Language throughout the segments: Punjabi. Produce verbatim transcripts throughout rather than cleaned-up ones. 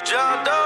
Jado,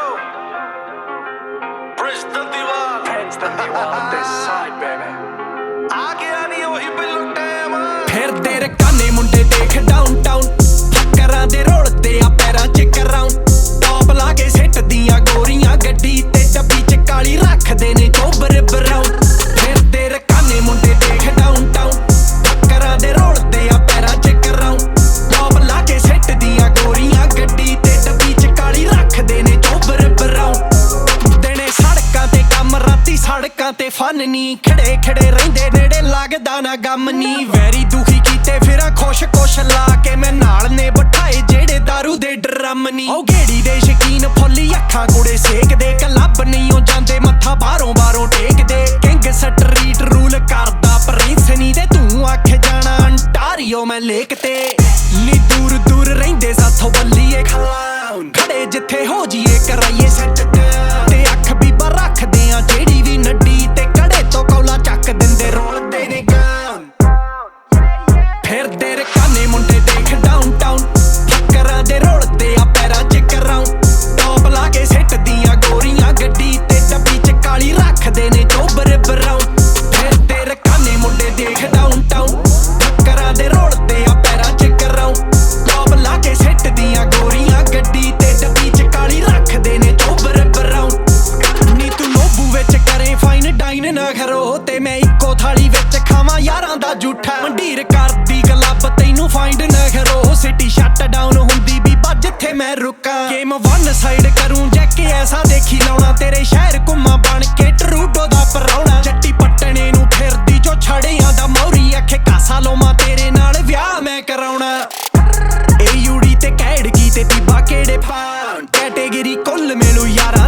Prince the Diwar, Prince the Diwar this side baby आ गया नहीं वही बिल्लो टाइम ਫਿਰਦੇ ਰਕਾਨੇ ਮੁੰਡੇ ਦੇਖ ਡਾਊਨਟਾਊਨ ਟੱਕਰਾਂ ਦੇ ਰੋਲਦੇ ਆ ਪੈਰਾਂ 'ਚ ਕਰਾਊਂਡ ਟੌਪ ਲਾ ਕੇ ਸਿੱਟ ਦੀਆਂ ਗੋਰੀਆਂ ਗੱਡੀ ਤੇ ਡੱਬੀ 'ਚ ਕਾਲੀ ਰੱਖਦੇ ਨੇ ਚੋਬਰ ਬਰਾਊਨ ਫਿਰਦੇ ਰਕਾਨੇ ਮੁੰਡੇ ਦੇਖ ਡਾਊਨਟਾਊਨ ਟੱਕਰਾਂ ਦੇ ਰੋਲਦੇ ਆ ਪੈਰਾਂ 'ਚ ਕਰਾਊਂਡ ਟੌਪ ਲਾ ਕੇ ਸਿੱਟ ਦੀਆਂ ਗੋਰੀਆਂ ਗੱਡੀ ਤੇ ਡੱਬੀ 'ਚ ਕਾਲੀ ਰੱਖਦੇ ਨੇ ਚੋਬਰ ਬਰਾਊਨ ਦਿਨੇ ਸੜਕਾਂ ਤੇ ਕੰਮ ਰਾਤੀ ਸੜਕਾਂ ਤੇ ਫਨ ਨੀ ਖੜੇ ਖੜੇ ਰਹਿੰਦੇ ਨੇੜੇ ਲੱਗਦਾ ਨਾ ਗਮ ਨੀ ਵੈਰੀ ਦੁਖੀ ਕੀਤੇ ਫਿਰਾਂ ਖੁਸ਼ ਕੁਸ਼ ਲਾ ਕੇ ਮੈਂ ਨਾਲ ਨੇ ਬਿਠਾਏ ਜਿਹੜੇ ਦਾਰੂ ਦੇ ਡਰਮ ਨੀ ਉਹ ਗੇੜੀ ਦੇ ਸ਼ਕੀਨ ਫੁੱਲੀ ਅੱਖਾਂ ਕੁੜੇ ਸੇਕਦੇ ਕਲੱਬ ਨਹੀਂ ਉਹ ਜਾਂਦੇ ਮੱਥਾ ਬਾਹਰੋਂ ਬਾਹਰੋਂ ਟੇਕਦੇ ਕਿੰਗ ਸਟਰੀਟ ਰੂਲ ਕਰਦਾ ਪ੍ਰਿੰਸ ਨੀ ਤੇ ਤੂੰ ਆਖ ਜਾਣਾ ਅੰਟਾਰੀਓ ਮੈਂ ਲੇਕ ਤੇ ਨੀ ਦੂਰ ਦੂਰ ਰਹਿੰਦੇ ਸਾਥੋਂ ਬੱਲੀਏ ਖਲਾਉਣ ਖੜੇ ਜਿੱਥੇ ਹੋ ਜੀਏ ਕਰਾਈਏ ਸੈੱਟ ਤੇ ਅੱਖ ਬੀਬਾ ਰੱਖਦੇ ਆ ਜਿਹੜੀ ਵੀ ਨੱਡੀ ਤੇ ਕੜੇ ਤੋਂ ਕੌਲਾ ਚੱਕ ਦਿੰਦੇ ਰੋਲਦੇ ਨੇ ਗਾਉਨ ਫਿਰਦੇ ਰਕਾਨੇ ਮੁੰਡੇ ਦੇਖ ਡਾਊਨਟਾਊਨ ਟੱਕਰਾਂ ਦੇ ਰੋਲਦੇ ਆ ਪੈਰਾਂ 'ਚ ਕਰਾਊਂਡ ਟੌਪ ਲਾ ਕੇ ਸਿੱਟ ਦੀਆਂ ਗੋਰੀਆਂ ਗੱਡੀ ਤੇ ਡੱਬੀ 'ਚ ਕਾਲੀ ਰੱਖਦੇ ਨੇ ਚੋਬਰ ਬਰਾਊਨ ਫਿਰਦੇ ਰਕਾਨੇ ਮੁੰਡੇ ਦੇਖ ਡਾਊਨਟਾਊਨ ਟੱਕਰਾਂ ਦੇ ਰੋਲਦੇ ਆ ਪੈਰਾਂ 'ਚ ਕਰਾਊਂਡ ਟੌਪ ਲਾ ਕੇ ਸਿੱਟ ਦੀਆਂ ਗੋਰੀਆਂ ਗੱਡੀ ਤੇ ਡੱਬੀ 'ਚ ਕਾਲੀ ਰੱਖਦੇ ਨੇ ਚੋਬਰ ਬਰਾਊਨ ਨੀ ਤੂੰ ਲੋਬੂ ਵਿੱਚ ਕਰੇ ਫਾਈਨ ਡਾਈਨ ਨਾ ਕਰੋ ਤੇ ਮੈਂ ਇੱਕੋ ਥਾਲੀ ਵਿੱਚ ਖਾਵਾਂ ਯਾਰਾਂ ਦਾ ਝੂਠਾ ਮੰਡੀਰ ਕਰਦੀ ਕਲੱਬ ਤੈਨੂੰ ਫਾਈਂਡ ਨਾ ਕਰੋ ਸਿਟੀ ਸ਼ਟ ਡਾਊਨ ਹੁੰਦੀ ਬੀਬਾ ਜਿੱਥੇ ਮੈਂ ਰੁਕਾਂ ਗੇਮ ਵਨ ਸਾਈਡ ਕਰੂੰ ਜੈਕ ਐਸਾ ਦੇਖੀ ਲਾਉਣਾ ਤੇਰੇ ਸ਼ਹਿਰ ਘੁੰਮਾ ਬਣ ਕੇ ਟਰੂਡੋ ਦਾ ਪਰੌਣਾ ਜੱਟੀ ਪੱਟਣੇ ਨੂੰ ਫਿਰਦੀ ਜੋ ਛੜਿਆਂ ਦਾ ਮੌਰੀ ਅੱਖੇ ਕਾਸਾ ਲੋਮਾ ਤੇਰੇ ਨਾਲ ਵਿਆਹ ਮੈਂ ਕਰਾਉਣਾ ਇਹ ਯੂੜੀ ਤੇ ਕਹਿੜ ਕੀ ਤੇ ਬੀਬਾ ਕਿਹੜੇ ਪਾਉਣ ਕੈਟੇਗਰੀ ਕੁੱਲ ਮੈਨੂੰ ਯਾਰਾ